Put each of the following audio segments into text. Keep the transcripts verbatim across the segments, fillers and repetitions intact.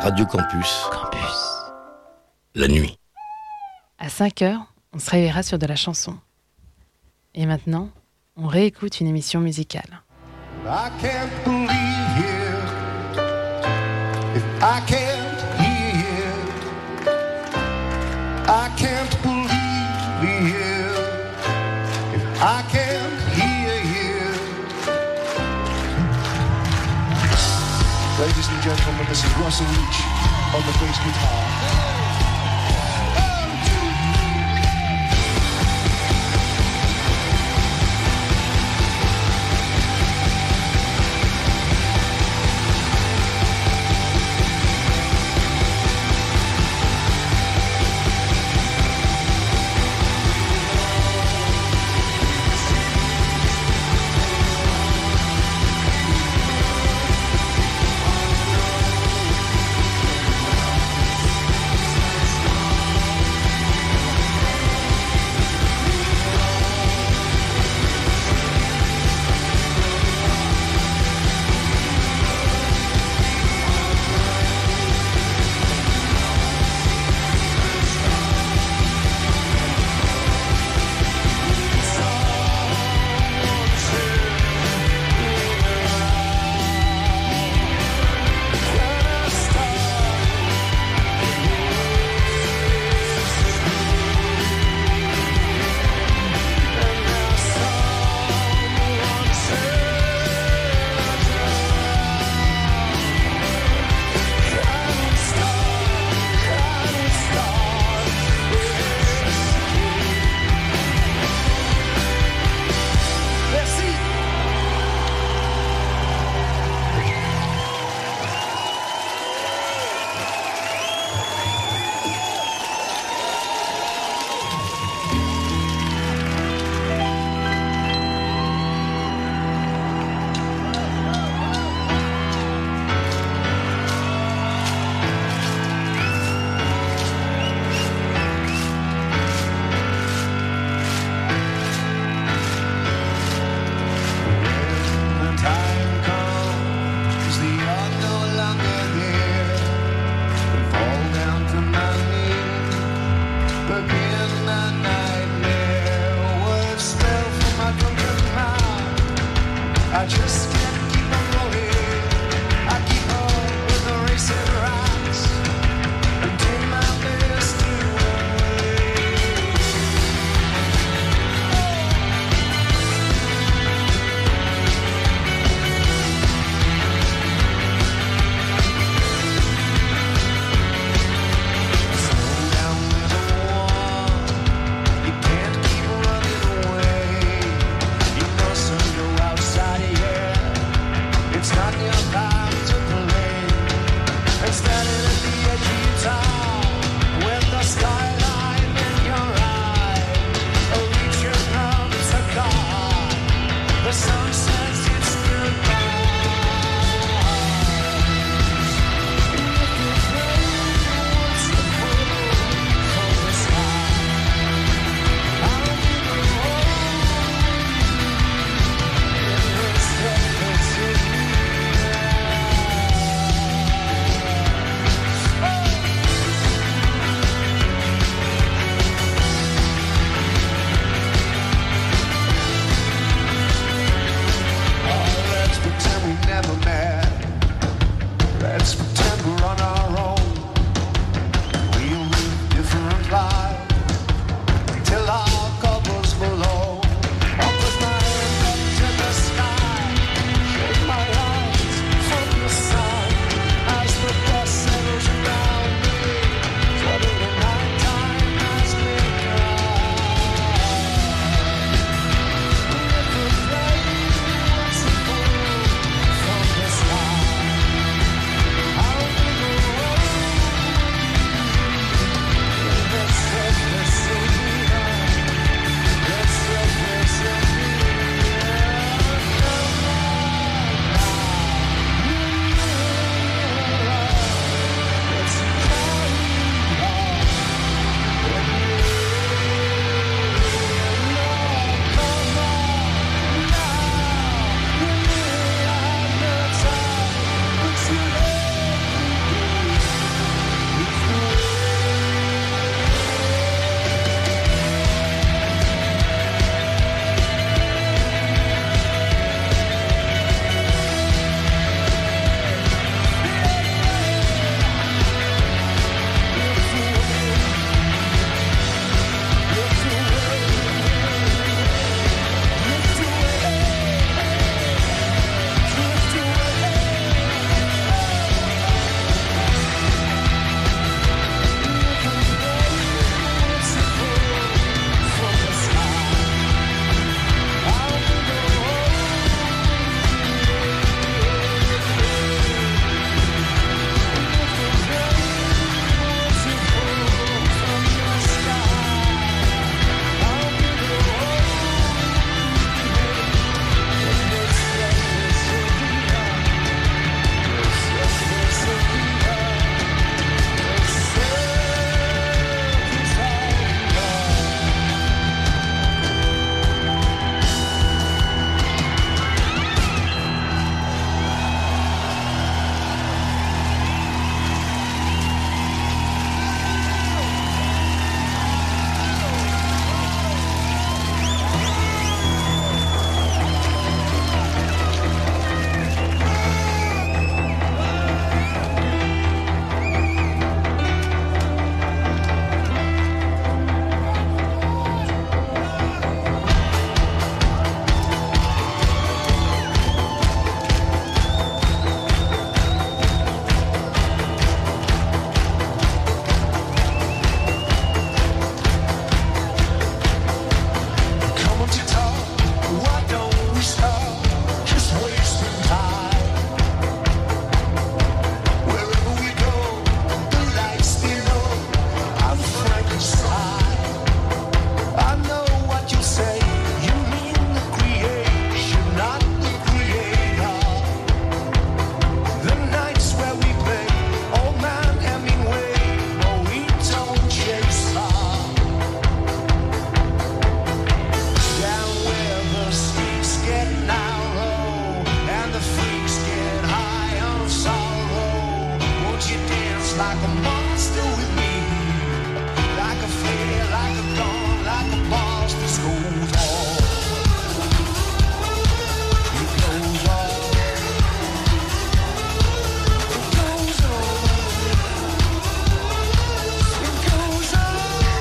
Radio Campus. Campus. La nuit. À cinq heures, on se réveillera sur de la chanson. Et maintenant, on réécoute une émission musicale. I can't believe you if I can't hear you. I can't believe you if I can't hear you. Ladies and gentlemen, this is Russell Leach on the bass guitar. like a monster with me, like a flare, like a gun, like a boss. This goes on. It goes on. It goes on. It goes on.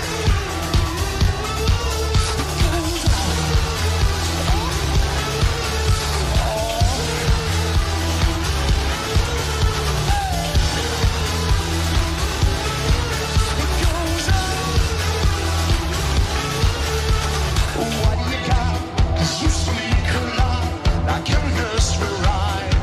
It goes on. What do you got? 'Cause you speak a lot like a nursery rhyme.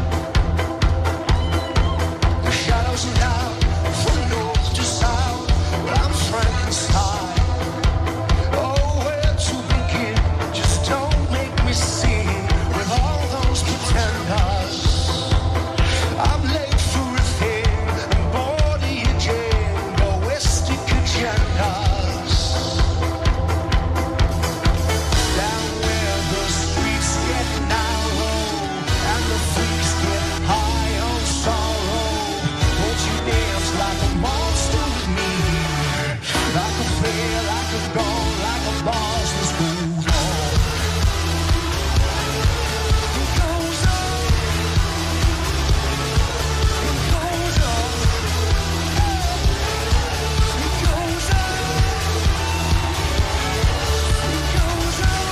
The shadows are now from north to south. Well, I'm Frankenstein. Oh, where to begin? Just don't make me sing with all those pretenders. I'm late for a thing, I'm bored of your jingoistic agendas. Down where the streets get narrow and the freaks get high on sorrow, won't you dance like a monster with me, like a flare, like a gun, like a boss? This goes on. It goes on. It goes on. It goes on. It goes on.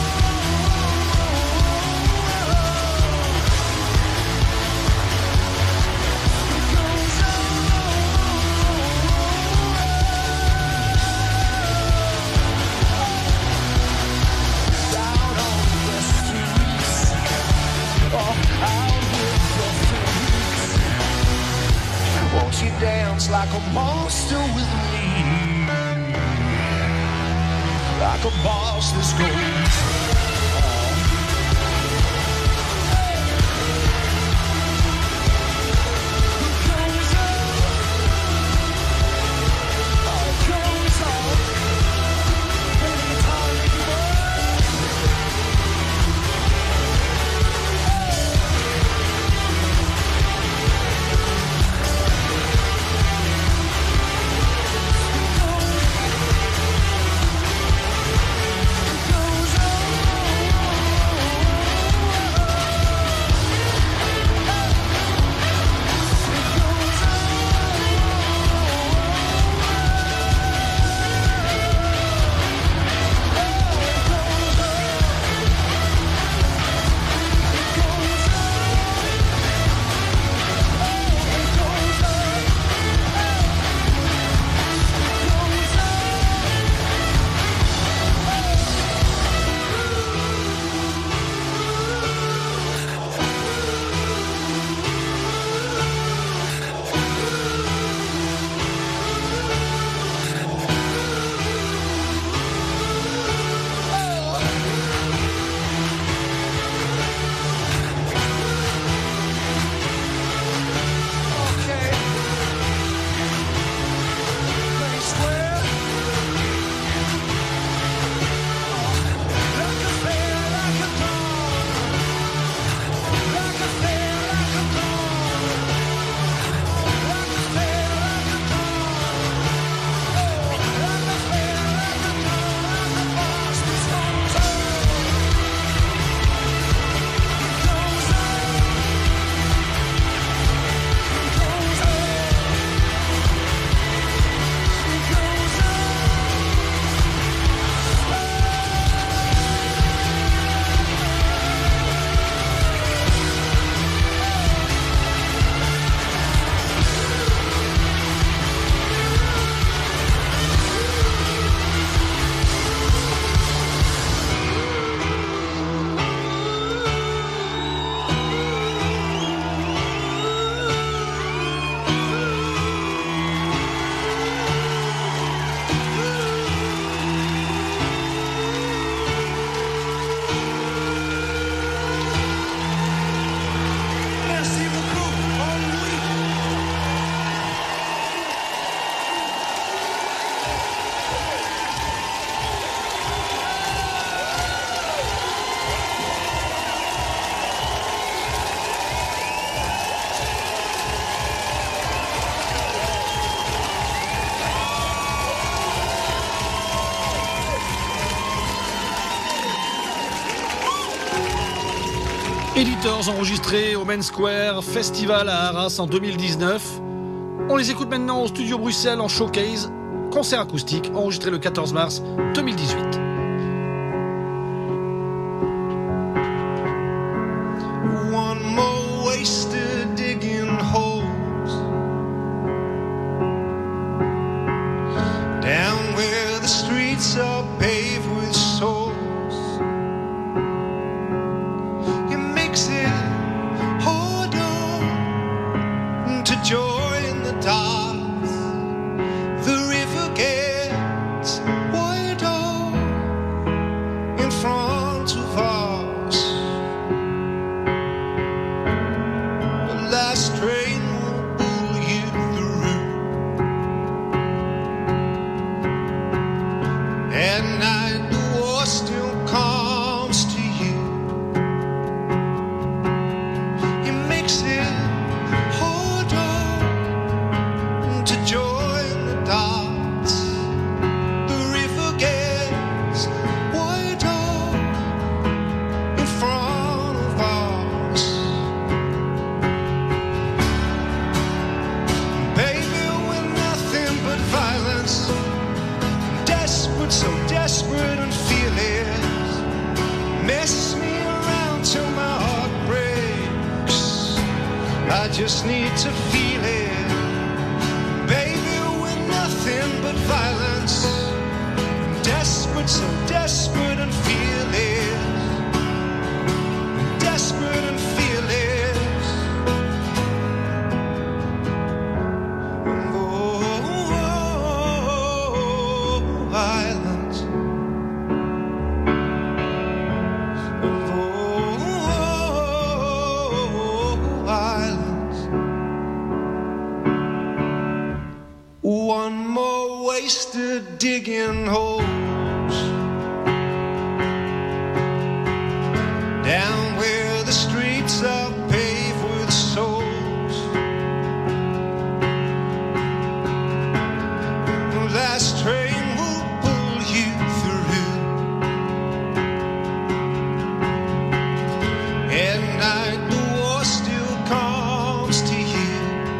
Down on the streets, oh, out with the freaks. Won't you dance like a monster with me, like a boss? This goes on. It goes on. It goes on. Play the guitar, make it work. It goes on. Editors enregistrés au Main Square Festival à Arras en deux mille dix-neuf. On les écoute maintenant au Studio Bruxelles en showcase, concert acoustique enregistré le quatorze mars deux mille dix-huit. One more wasted digging holes down where the streets are paved with souls. It makes it harder to join the dots. The river gets wider in front of us. The last train will pull you through. At night the war still comes to you. It makes it harder to join the dots. The river gets wider in front of us. Baby, we're nothing but violence. Desperate, so desperate and fearless. Mess me around till my heart breaks. I just need to feel it. Baby, we're nothing but violence. Desperate, so desperate and fearless. Desperate and fearless. Oh, violence. Oh, violence. One more wasted digging holes down where the streets are paved with souls. The last train will pull you through. At night the war still comes to you.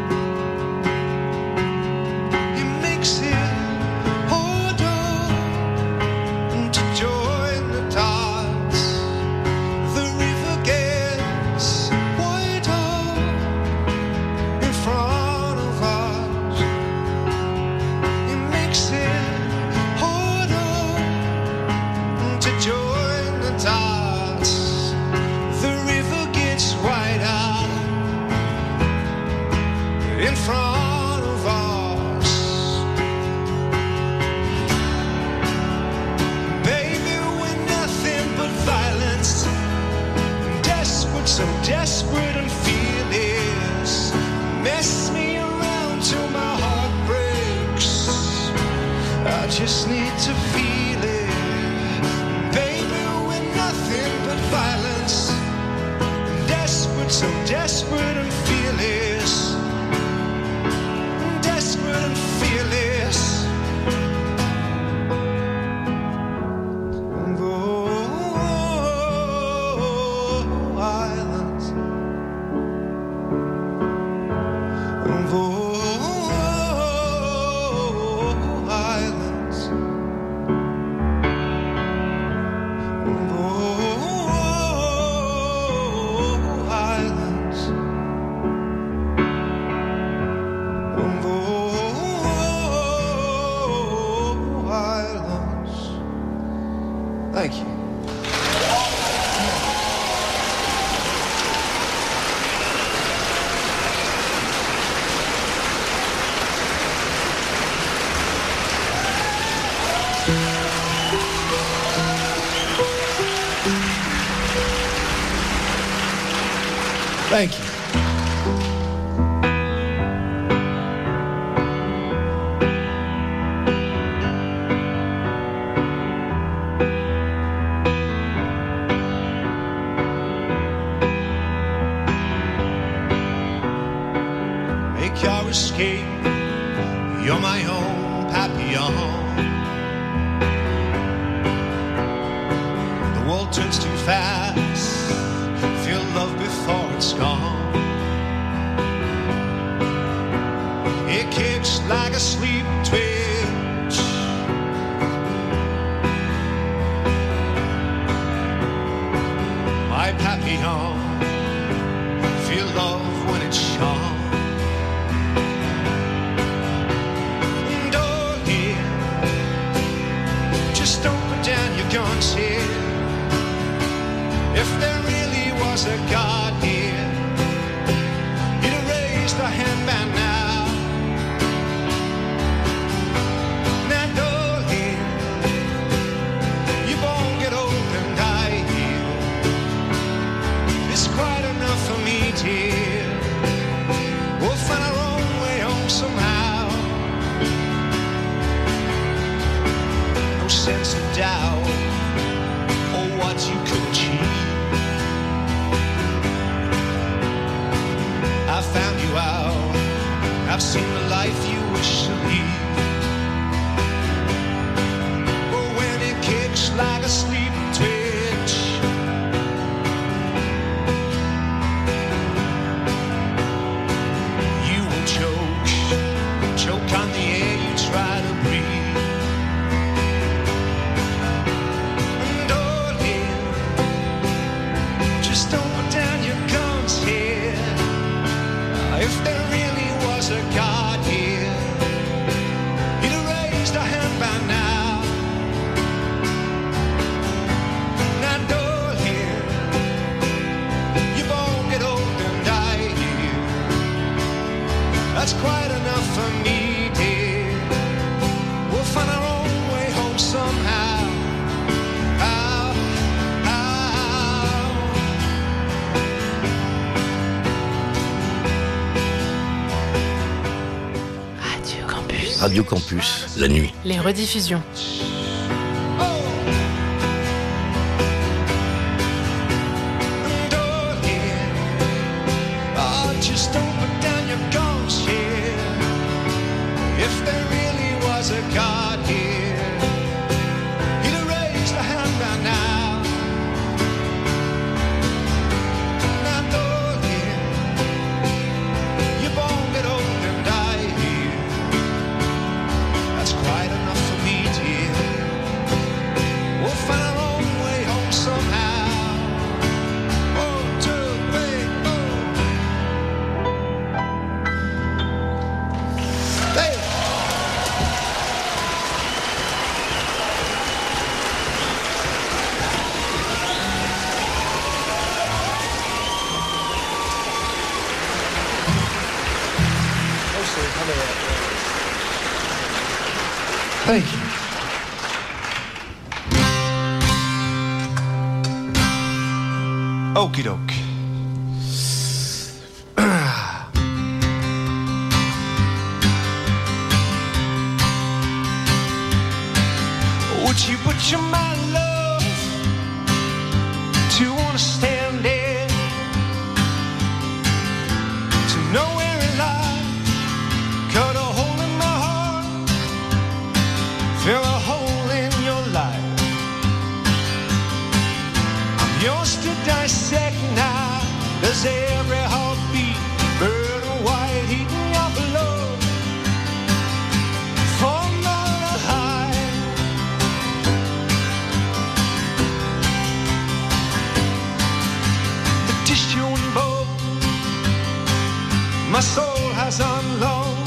It makes it harder to join the dots. The river gets wider in front of us. It makes it harder to join the dots. The river gets wider in front of us. Baby, we're nothing but violence. Desperate, so desperate and fearless. Mess me around till my heart breaks. I just need to feel it. Baby, we're nothing but violence. Desperate, so desperate and fearless. Desperate and fearless. Oh, violence. Oh, violence. Oh, violence. Oh, violence. Thank you. Thank you. Make your escape. You're my own papillon. The world turns too fast. Feel love like a sleep twitch. My papillon, feel love when it's shone. And oh yeah, just don't put down your guns here. If there really was a God here, he'd have raised a hand by now. Now darling, you won't get old and die here. It's quite enough for me, dear. We'll find our own way home somehow. No sense of doubt or what you could achieve. I found you out, I've seen the life you wish to lead. But when it kicks like a sleep twitch, you will choke, choke on the air you try to breathe. And darling, just don't put down your guns here. If there really was a God here, he'd have raised a hand by now. Now darling, you won't get old and die here. That's quite enough for me, dear. We'll find our own way home somehow. How, how. Radio Campus. Radio Campus, la nuit. Les rediffusions. Just don't put down your guns here. If there really was a God here, he'd have raised a hand by now. Now darling, you won't get old and die here. That's quite enough for me, dear. We'll find our own way home somehow. One, two, three, four. Hey! Thank you. Okie doke. Would you put your mind, love, to understand it, to know where it lies, cut a hole in my heart, fill a hole in your life. I'm yours to dissect now. Does every heartbeat burn white, heating your blood from the high? The tissue and bone my soul has unload.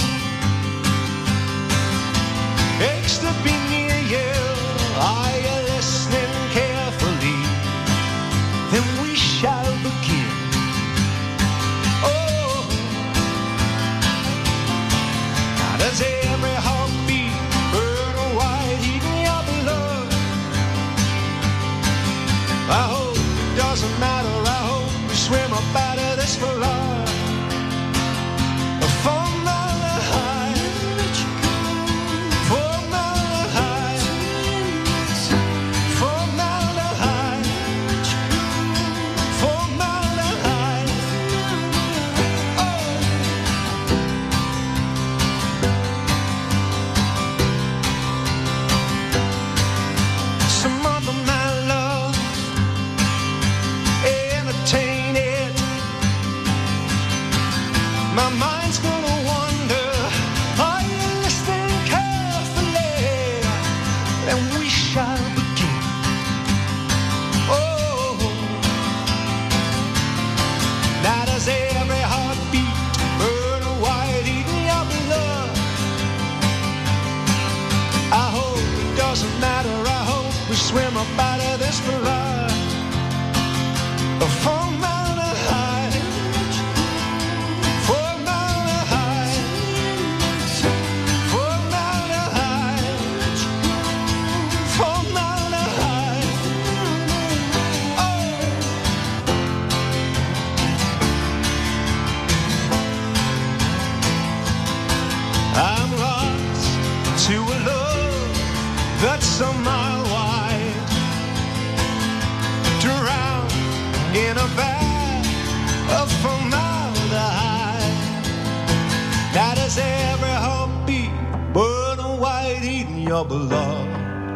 Aches to be near you. Are you listening carefully? Then we shall begin. Oh, now does every heartbeat burn white, heating your blood? I hope it doesn't matter. I hope we swim up out of this flood. From the high, from the high. up out of this blood. Formaldehyde, formaldehyde, formaldehyde, formaldehyde. Oh, I'm lost to a love that's a mile wide, drowned in a bag of formaldehyde. That is every heartbeat, burning white, eating your blood.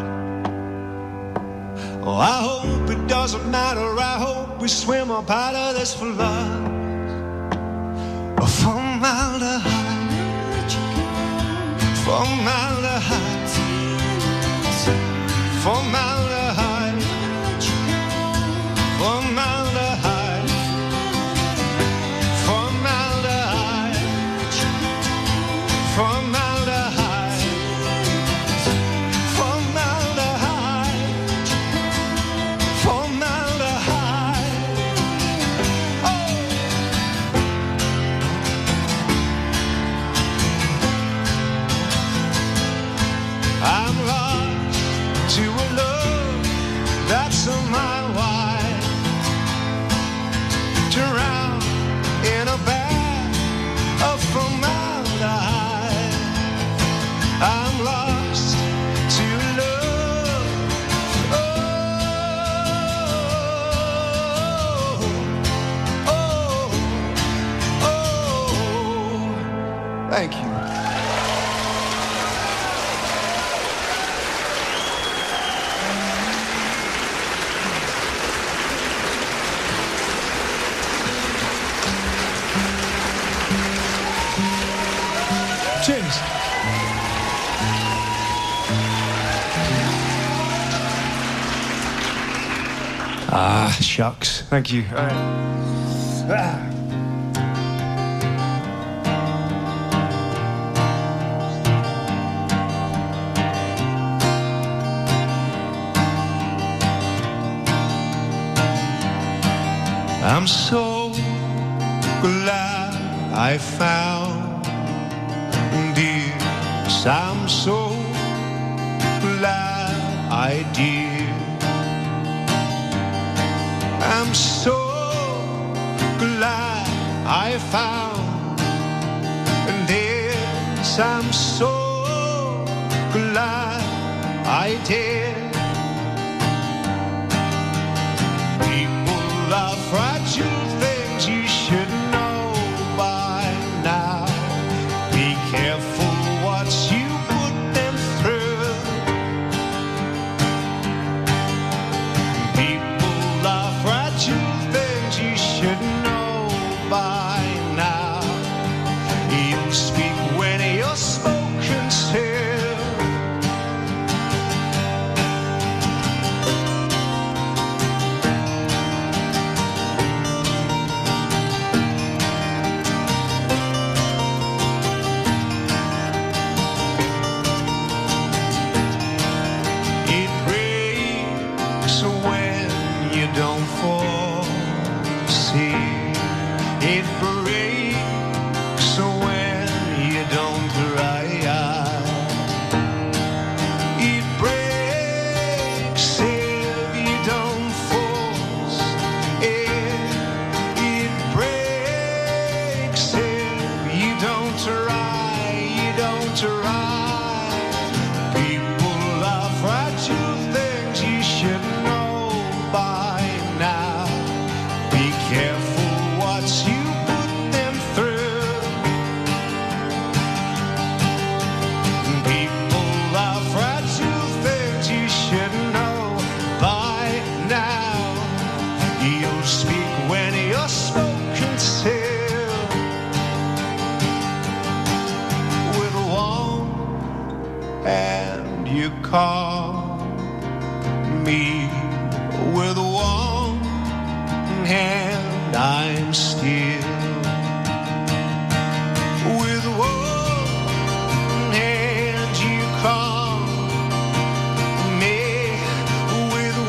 Oh, I hope it doesn't matter. I hope we swim up out of this flood of formaldehyde, formaldehyde, formaldehyde, formaldehyde, formaldehyde, formaldehyde, formaldehyde, formaldehyde. Oh, I'm lost to a love that's a mile wide, drowned in a bag of formaldehyde. I'm lost to love. Oh, oh, oh. Thank you. Cheers. Ah, shucks. Thank you. All right. Ah. I'm so glad I found this. I'm so glad I did. I'm so glad I found this. I'm so glad I did. People are fragile things you should know by now. Be careful what you put them through. People are fragile things you should know by now. You speak when you're spoken to. Call me with one hand, I'm still. With one hand you call me, with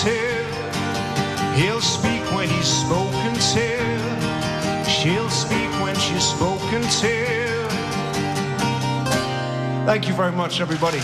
to. He'll speak when he's spoken to. She'll speak when she's spoken to. Thank you very much, everybody.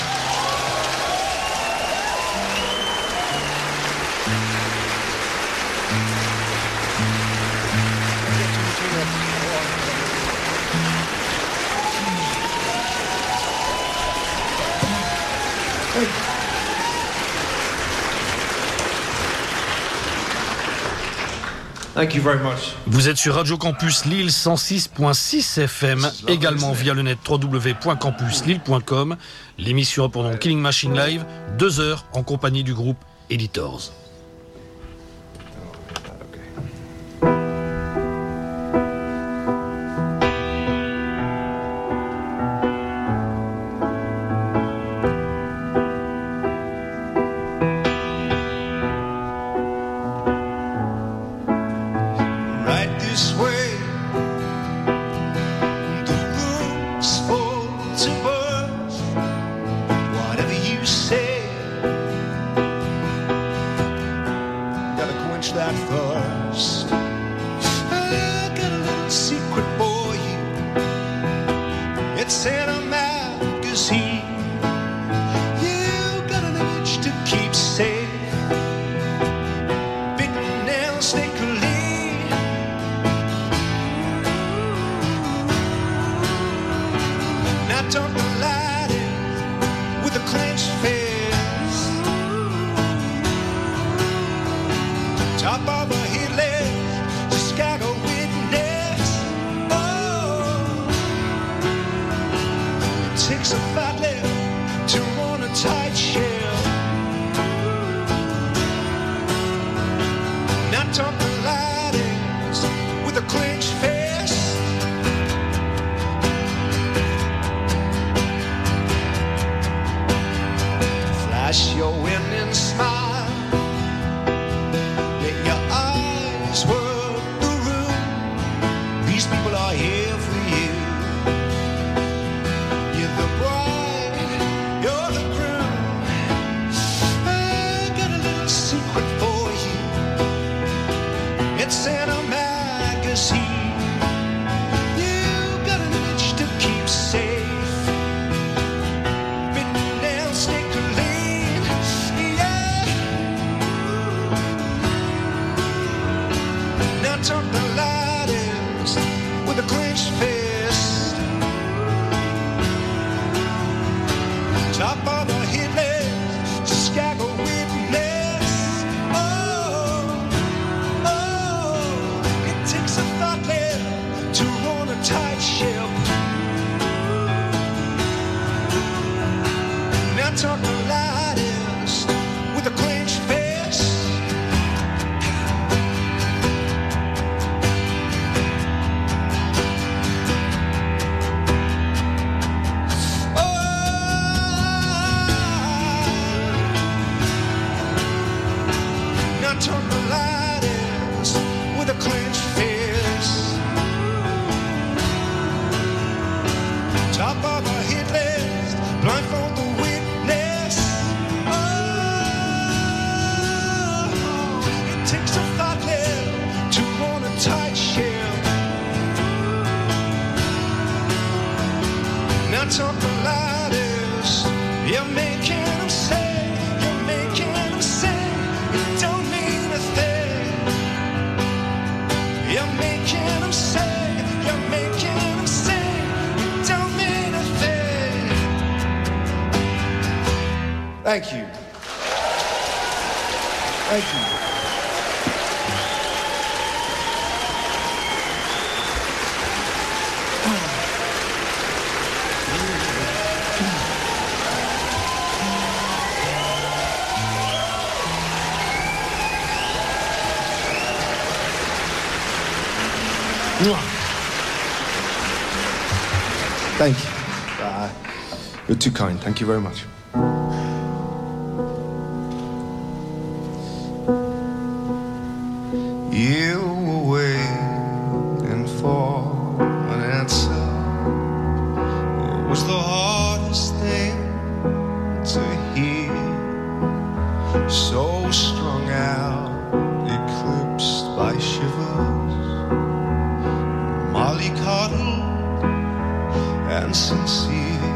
Thank you very much. Vous êtes sur Radio Campus Lille cent six virgule six F M, également via le net w w w point campus lille point com. L'émission a pour nom Killing Machine Live, deux heures en compagnie du groupe Editors. Thank you. Thank you. Thank you. Uh, you're too kind. Thank you very much. You were waiting for an answer. It was the hardest thing to hear. So strung and sincere.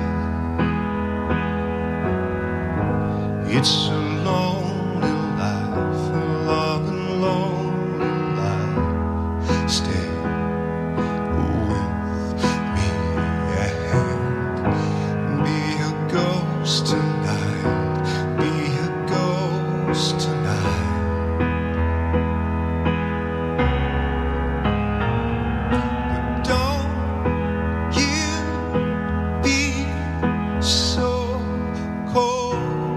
It's a lonely life, a long and lonely life. Stay with me and be a ghost tonight, be a ghost tonight. But don't you be so cold.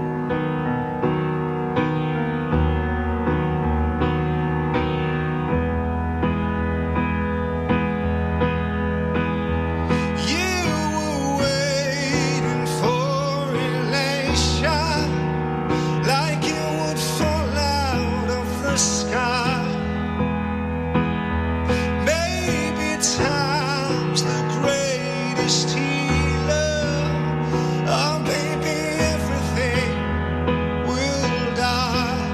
You were waiting for elation, like it would fall out of the sky. Maybe time's the greatest healer. Oh, baby, everything will die.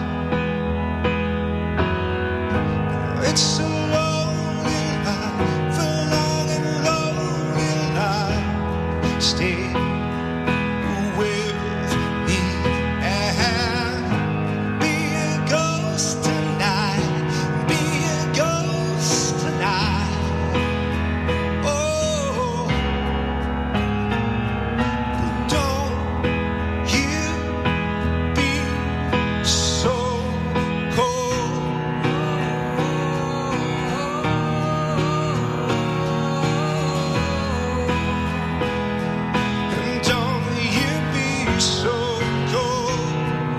It's a lonely life, a long and lonely life. Stay with me and be a ghost tonight, be a ghost tonight. Oh, but don't you be so cold. And don't you be so cold.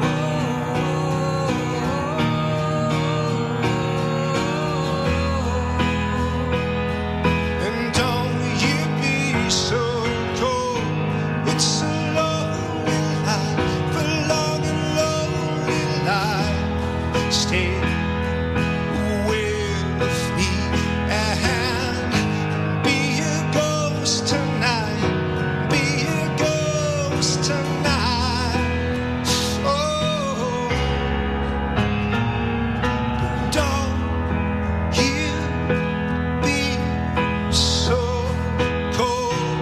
And don't you be so cold. It's a lonely life, a long and lonely life. Stay with me and be a ghost tonight, be a ghost tonight. Oh, don't you be so cold.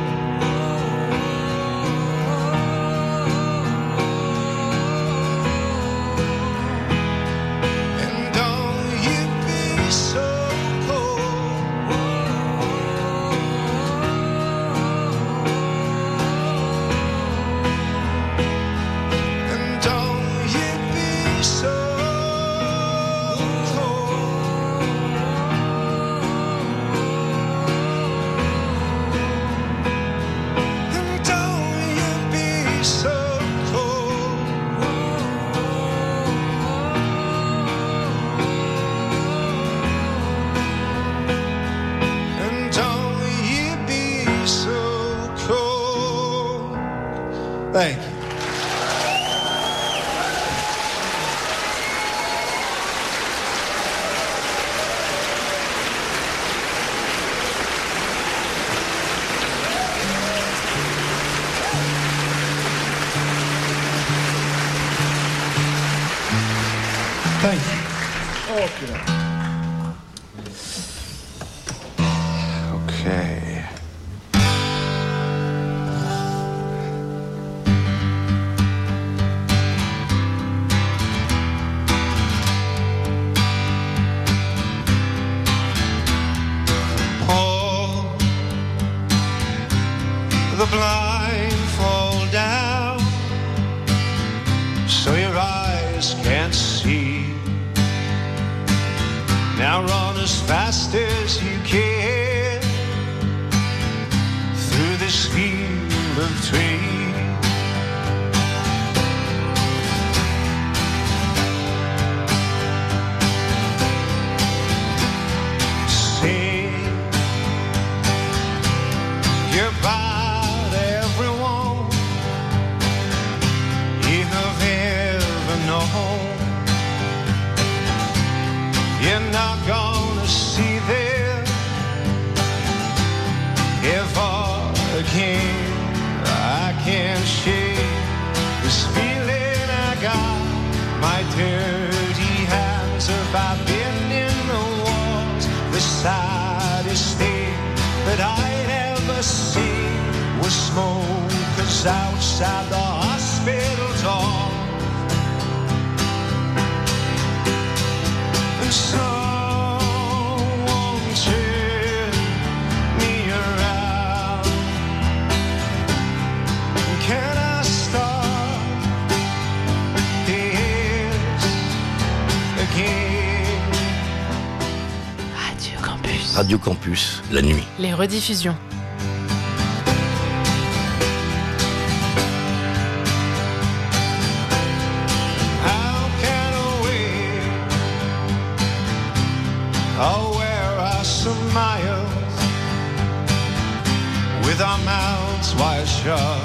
And don't you be so cold. And don't you be so cold. And don't you be so cold. And don't you be so cold. Thank you. Thank you. Okay. Pull the blindfold down so your eyes can't see. Now run as fast as you can through this field of trees. Say goodbye to everyone you have ever known. You're not gonna see them ever again. I can't shake this feeling I got. My dirty hands have I've been in the walls. The saddest thing that I'd ever seen the smokers outside the hospital door. And someone turned me around. Can I start this again? Radio Campus. Radio Campus, la nuit. Les rediffusions. Oh, where are some miles with our mouths wide shut?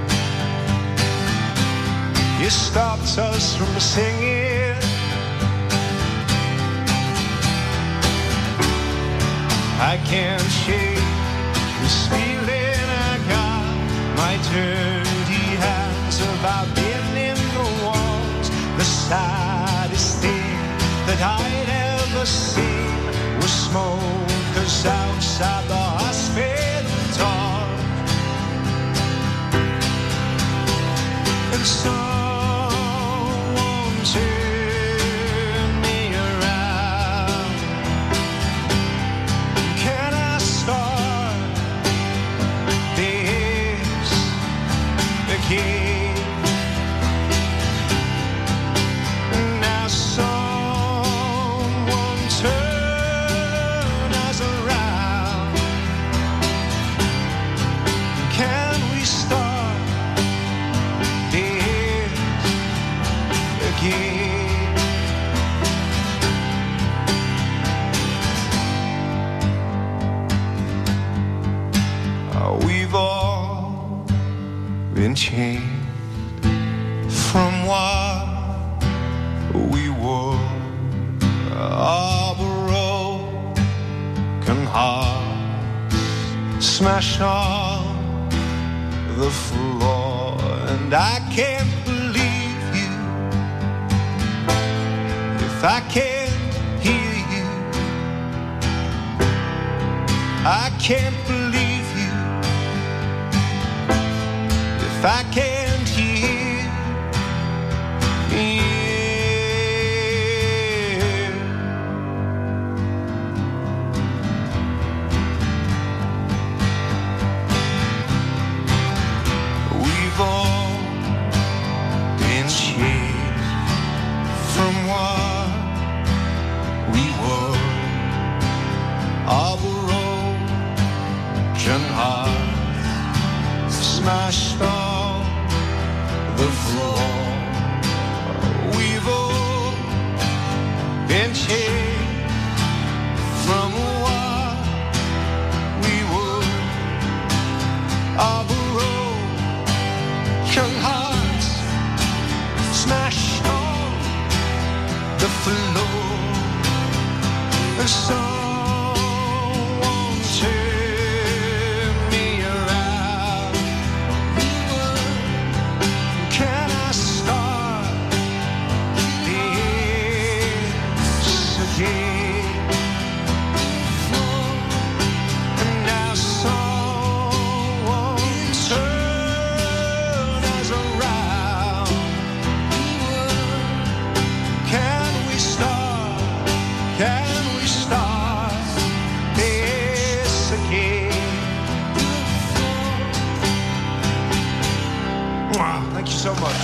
You stopped us from singing. I can't shake this feeling I got. My dirty hands about been in the walls. The saddest thing that I'd ever seen was smokers outside the hospital door. And someone turned me around. Can I start this again? Now someone turn us around. Can we start this again? Oh, we've all been changed from what we were. Our broken hearts smashed on the floor, and I can't believe you if I can't hear you. I can't believe you if I can't hear you. We've all been changed from what we were. Our broken hearts smashed on the floor. We've all been changed from what we were. Our broken hearts smashed on the floor. And someone turned me around. Can I start this again? And now someone turn us around. Can we start? Can we start this again? Wow, thank you so much.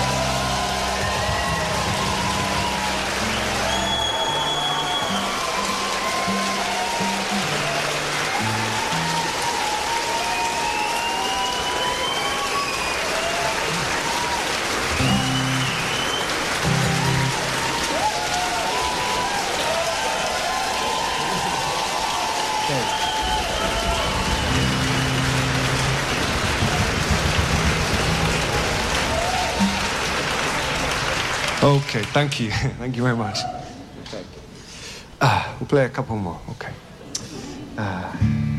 Okay, thank you. Thank you very much. Okay. Ah, we'll play a couple more. Okay. Ah,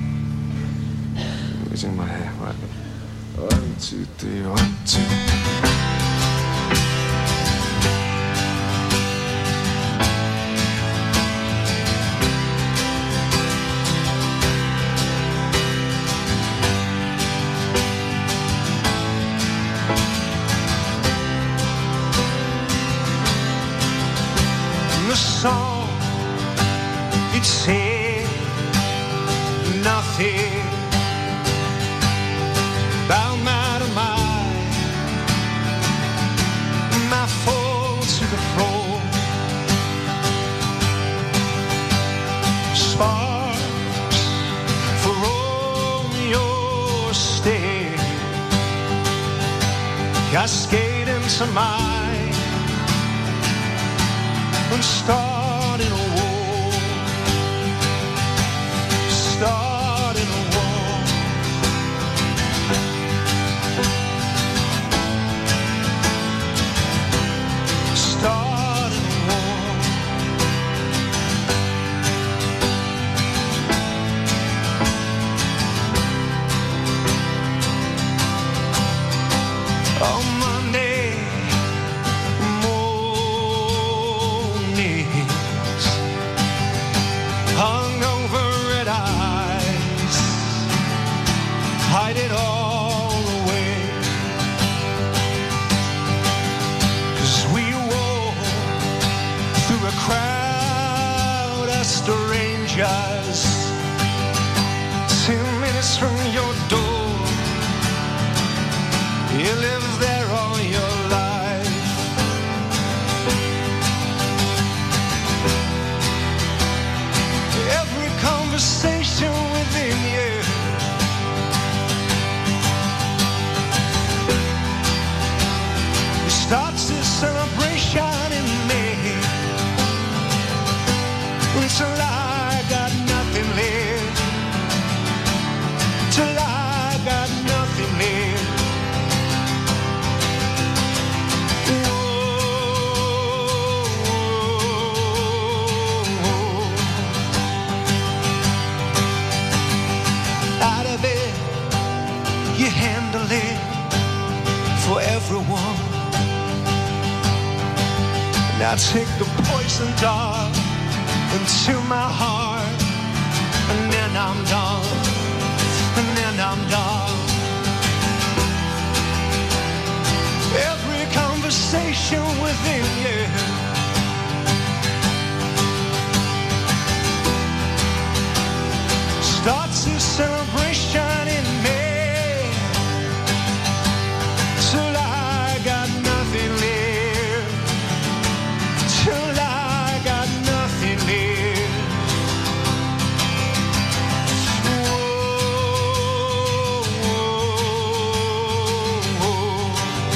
losing my hair. Right. One, two, three, one, two. song, it said nothing about my demise, my fall to the floor. Sparks for Romeo stay, cascade into mine and starting a war, starting a war. Starting a war. On Monday mornings, hungover red eyes, hide it all away. 'Cause we walk through a crowd of strangers, ten minutes from your door. You live there all your life. Every conversation within you starts this celebration in me, until I got nothing left, till I got nothing left. Out of it, you handle it for everyone. Now take the poison dart into my heart, and then I'm done, and then I'm done. Every conversation within you starts a celebration in me, till I got nothing left, till I got nothing left. Whoa, whoa, whoa.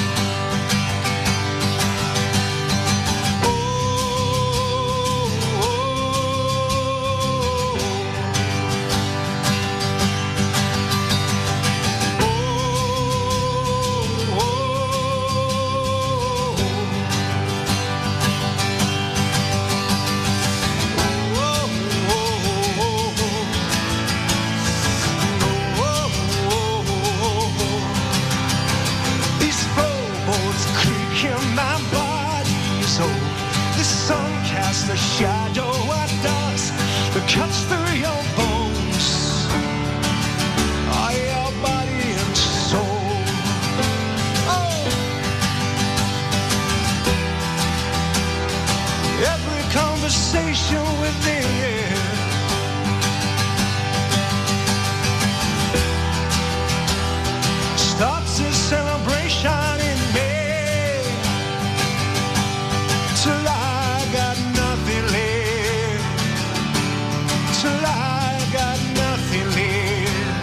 These floorboards creak in my body, so the sun casts a shadow of dust that cuts through your bones, all your body and soul. Oh, every conversation within you starts a celebration in me, till I got nothing left, till I got nothing left.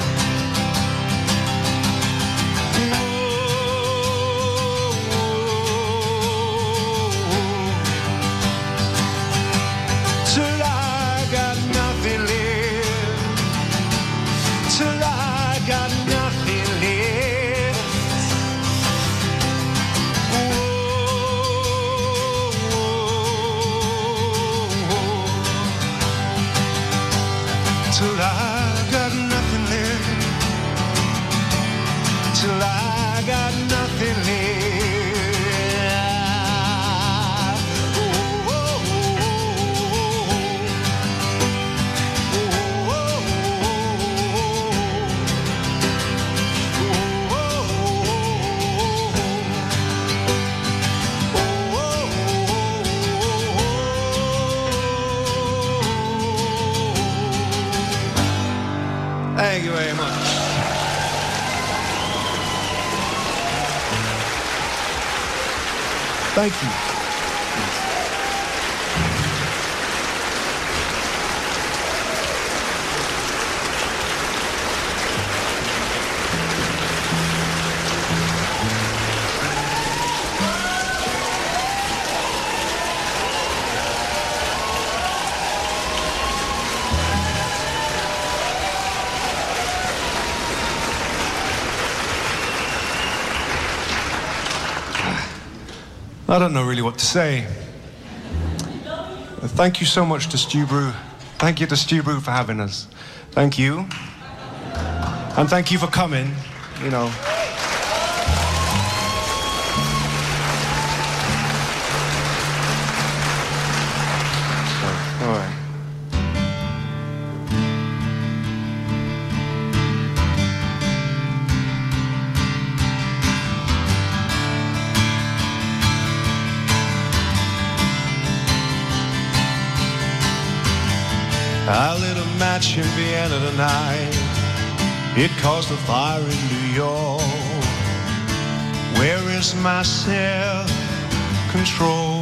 Whoa, whoa, whoa. Till I got nothing left, till I got nothing left. Whoa, whoa, whoa. Till I got nothing left, till I got nothing left. Oh, oh, oh, oh, oh, oh. Thank you very much. Thank you. I don't know really what to say. Thank you so much to Stew Brew. Thank you to Stew Brew for having us. Thank you. And thank you for coming, you know. So, all right. I lit a match in Vienna tonight. It caused a fire in New York. Where is my self-control?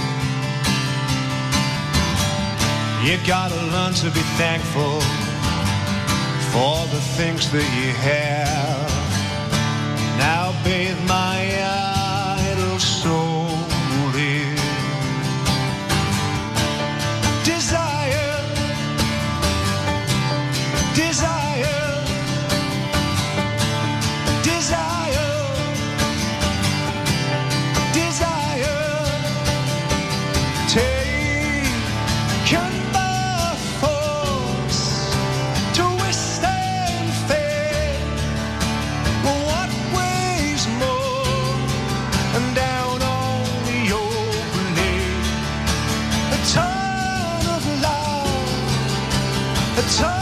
You gotta learn to be thankful for the things that you have. Now bathe my idle soul in desire. Desire, desire, desire, taken by force to withstand fate. What weighs more and down on your blade? A ton of love, a ton.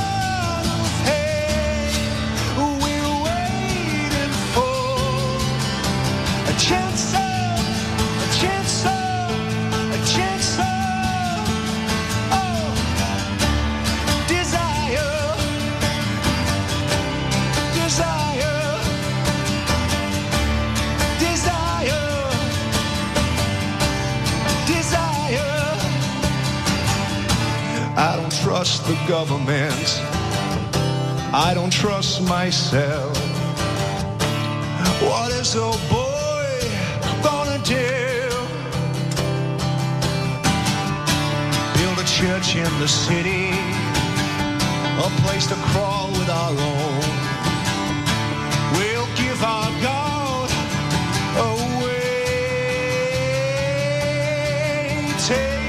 I don't trust the government. I don't trust myself. What is a boy gonna do? Build a church in the city, a place to crawl with our own. We'll give our God away. Take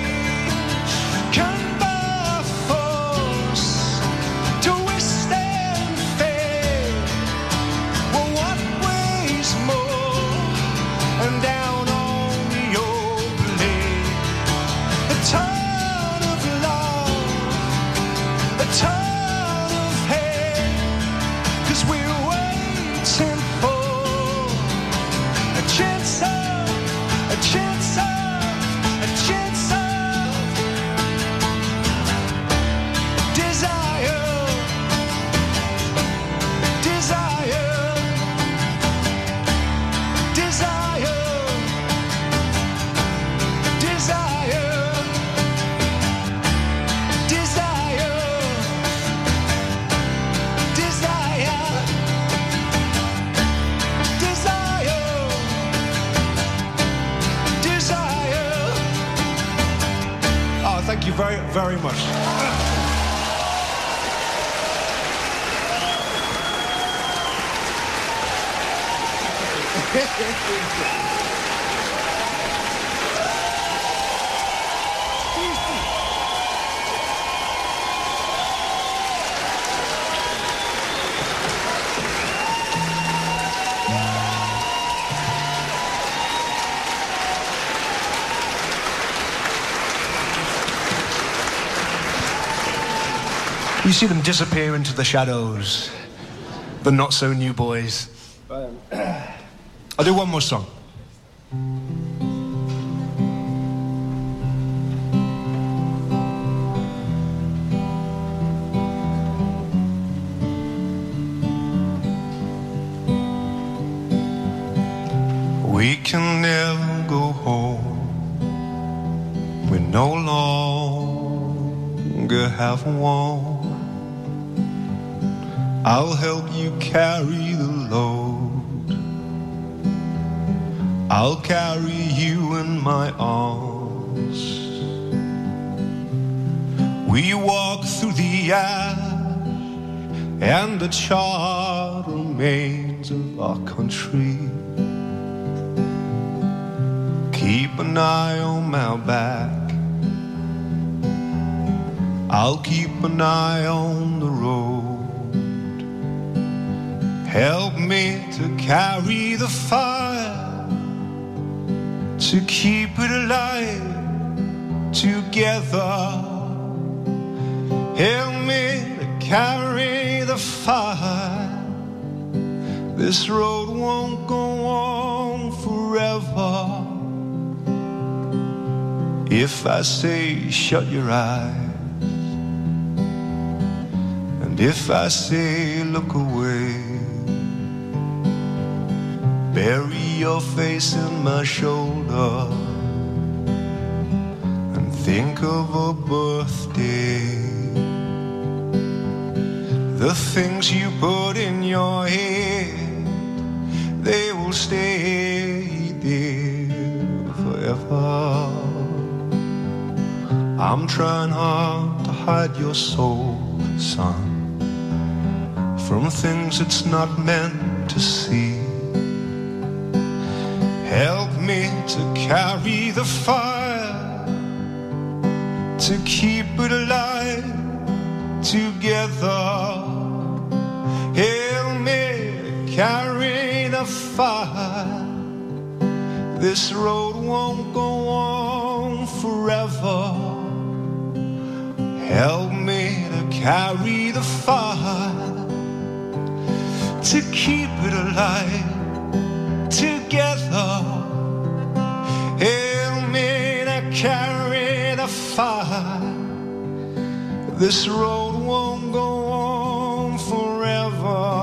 very, very much. You see them disappear into the shadows, the not-so-new boys. I'll do one more song. no longer have one. I'll help you carry the load. I'll carry you in my arms. We walk through the ash and the charred remains of our country. Keep an eye on my back. I'll keep an eye on the road. Help me to carry the fire, to keep it alive together. Help me to carry the fire. This road won't go on forever. If I say shut your eyes, and if I say look away, bury your face in my shoulder and think of a birthday. The things you put in your head, they will stay there forever. I'm trying hard to hide your soul, son, from things it's not meant to see. Help me to carry the fire, to keep it alive together. Help me to carry the fire. This road won't go on forever. Help me to carry the fire, to keep it alive together. Help me to carry the fire. This road won't go on forever.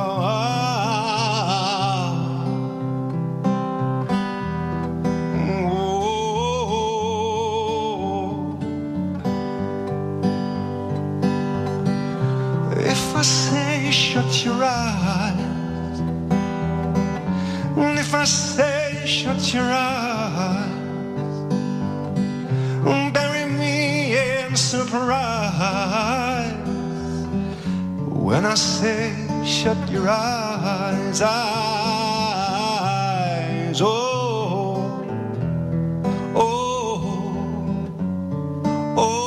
If I say shut your eyes, if I say shut your eyes, bury me in surprise. When I say shut your eyes, eyes, oh, oh, oh.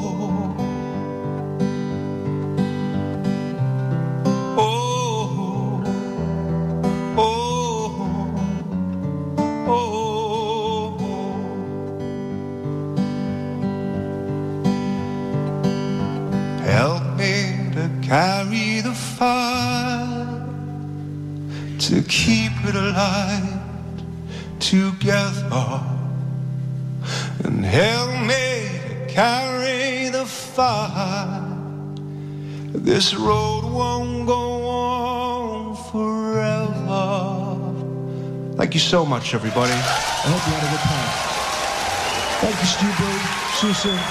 Carry the fire, to keep it alive together. And help me to carry the fire. This road won't go on forever. Thank you so much, everybody. I hope you had a good time. Thank you, Stu Boo. See you soon.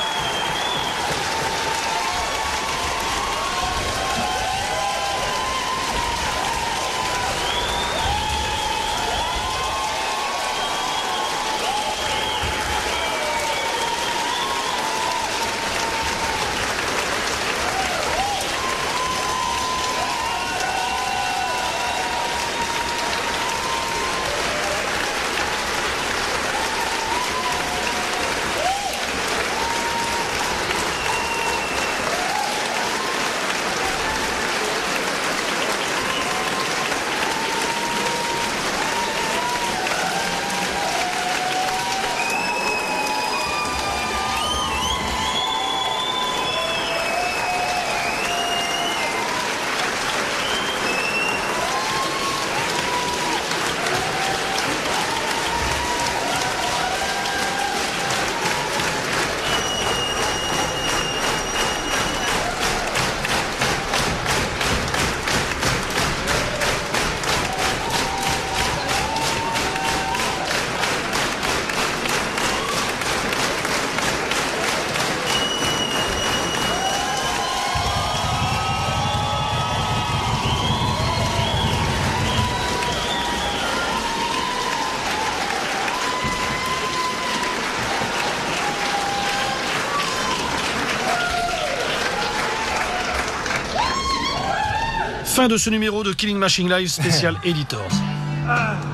Fin de ce numéro de Killing Machine Live spécial Editors.